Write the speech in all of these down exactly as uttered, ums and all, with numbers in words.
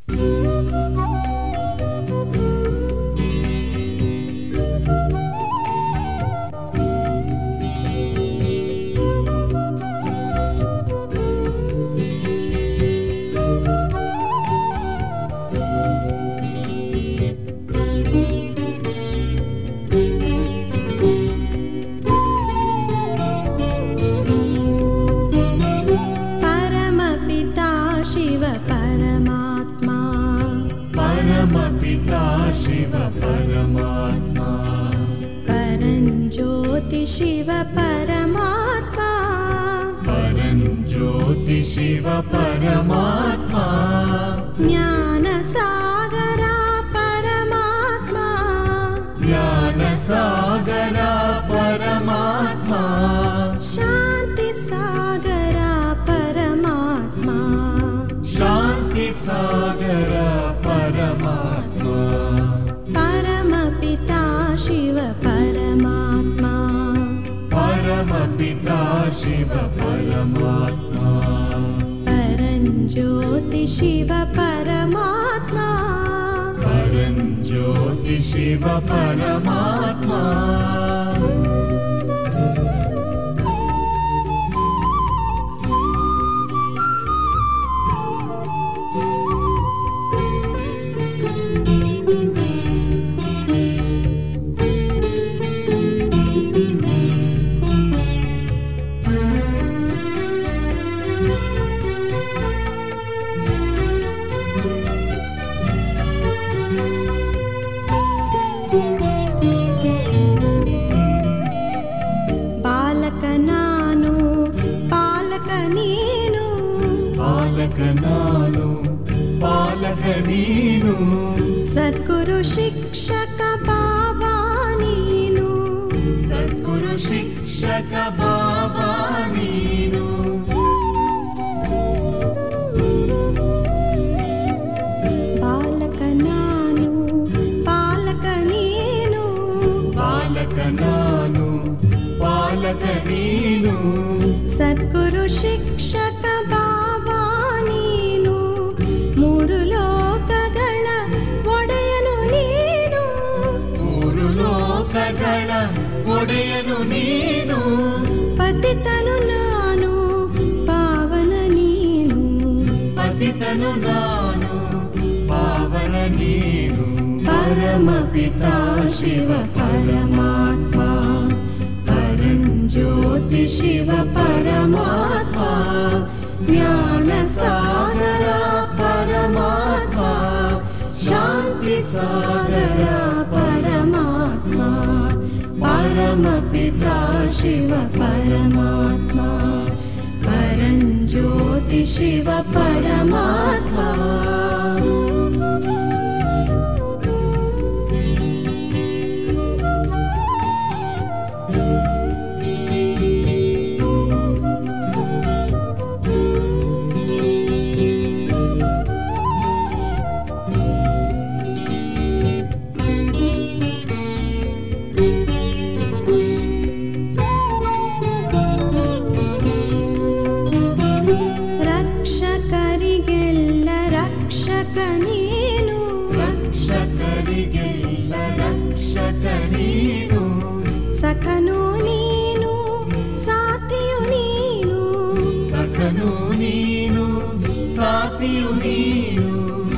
शिव परमात्मा परं ज्योति शिव परमात्मा ज्ञान सागरा परमात्मा ज्ञान सागरा परमात्मा शांति सागरा परमात्मा शांति सागरा परमात्मा परमपिता शिव परमात्मा परमपिता शिव परमात्मा परं ज्योति शिव परमात्मा परं ज्योति शिव परमात्मा ನಾನು ಪಾಲಕ ನೀನು ಸದ್ಗುರು ಶಿಕ್ಷಕ ಬಾಬಾ ನೀನು ಸದ್ಗುರು ಶಿಕ್ಷಕ ಬಾಬಾ ನೀನು ಬಾಲಕ ನಾನು ಪಾಲಕ ನೀನು ಬಾಲಕ ನಾನು ಪಾಲಕ ನೀನು ಸದ್ಗುರು ಶಿಕ್ಷಕ ಬಾಬಾ ನೀನು ಮೂರು ಲೋಕಗಳ ಒಡೆಯನು ನೀನು ಮೂರು ಲೋಕಗಳ ಒಡೆಯನು ನೀನು ಪತಿತನು ನಾನು ಪಾವನ ನೀನು ಪತಿತನು ನಾನು ಪಾವನ ನೀನು ಪರಮಪಿತಾ ಶಿವ ಪರಮಾತ್ಮ परं ज्योति शिव परमात्मा ज्ञान सागरा परमात्मा शांति सागरा परमात्मा परमपिता शिव परमात्मा परं ज्योति शिव परमात्मा ಸಖನು ನೀನು ಸಾಥಿಯು ನೀನು ಸಖನು ನೀನು ಸಾಥಿಯು ನೀನು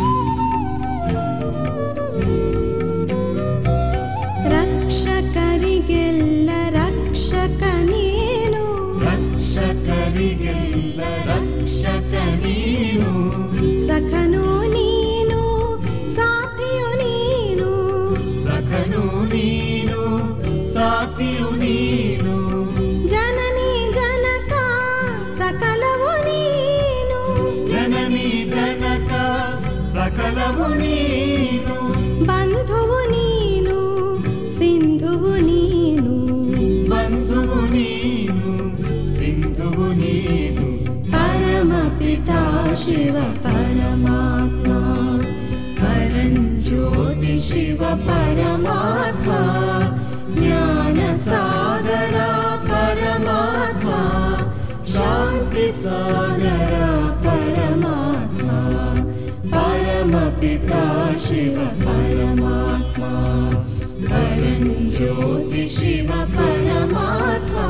ರಕ್ಷಕರಿಗೆಲ್ಲ ರಕ್ಷಕ ನೀನು ರಕ್ಷಕರಿಗೆಲ್ಲ ರಕ್ಷಕ ನೀನು ಸಖನು ನೀನು ಸಾಥಿಯು ನೀನು ಸಖನು ನೀನು ಸಾಥಿಯು ನೀನು ಜನನಿ ಜನಕ ಸಕಲವು ನೀನು ಜನನಿ ಜನಕ ಸಕಲವು ನೀನು ಬಂಧುವು ನೀನು ಸಿಂಧುವು ನೀನು ಬಂಧುವು ನೀನು ಸಿಂಧುವು ನೀನು ಪರಮಪಿತಾ ಶಿವ ಪರಮಾತ್ಮ ಪರಂ ಜ್ಯೋತಿ ಶಿವ ಪರಮಾತ್ಮ ज्ञान सागरा परमात्मा शांति सागरा परमात्मा परम परमपिता शिव परमात्मा परं ज्योति शिव परमात्मा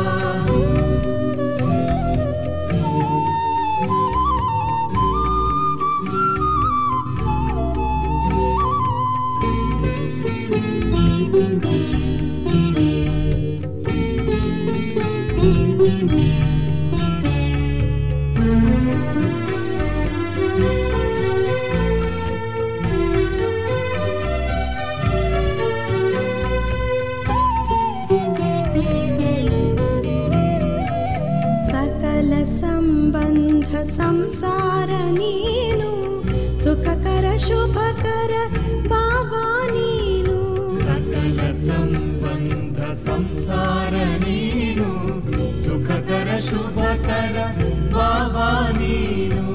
संसार नीनु सुखकर शुभकर बाबा नीनु सकल संबंध संसार नीनु सुखकर शुभकर बाबा नीनु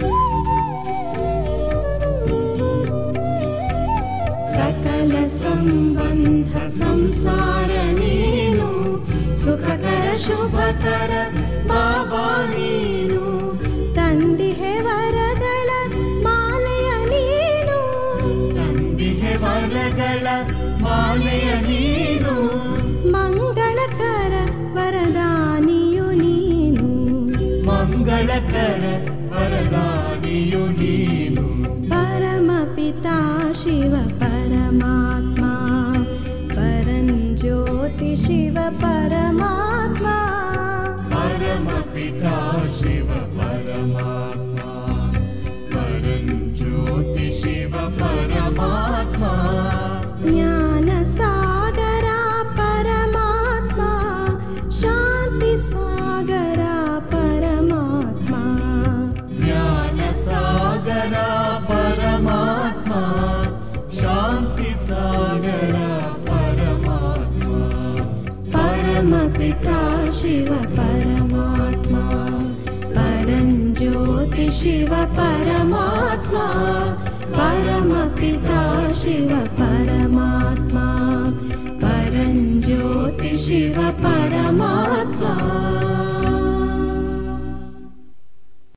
सकल संबंध संसार नीनु सुखकर शुभकर बाबा नीनु ತಂದಿಹೆ ವರಗಳ ಮಾಲೆಯ ನೀನು ತಂದಿಹೆ ವರಗಳ ಮಾಲೆಯ ನೀನು ಮಂಗಳಕರ ವರದಾನಿಯು ನೀನು ಮಂಗಳಕರ ವರದಾನಿಯು ನೀನು ಪರಮಪಿತಾ ಶಿವ ಪರಮಾತ್ಮ ಪರಂ ಜ್ಯೋತಿ ಶಿವ ಪರಮಾತ್ಮ परमपिता शिव परमात्मा परं ज्योति शिव परमात्मा ज्ञान सागरा परमात्मा शांति सागरा परमात्मा ज्ञान सागरा परमात्मा शांति सागरा परमात्मा परमपिता शिव परमात्मा परं ज्योति शिव परमात्मा परमपिता शिव परमात्मा परं ज्योति शिव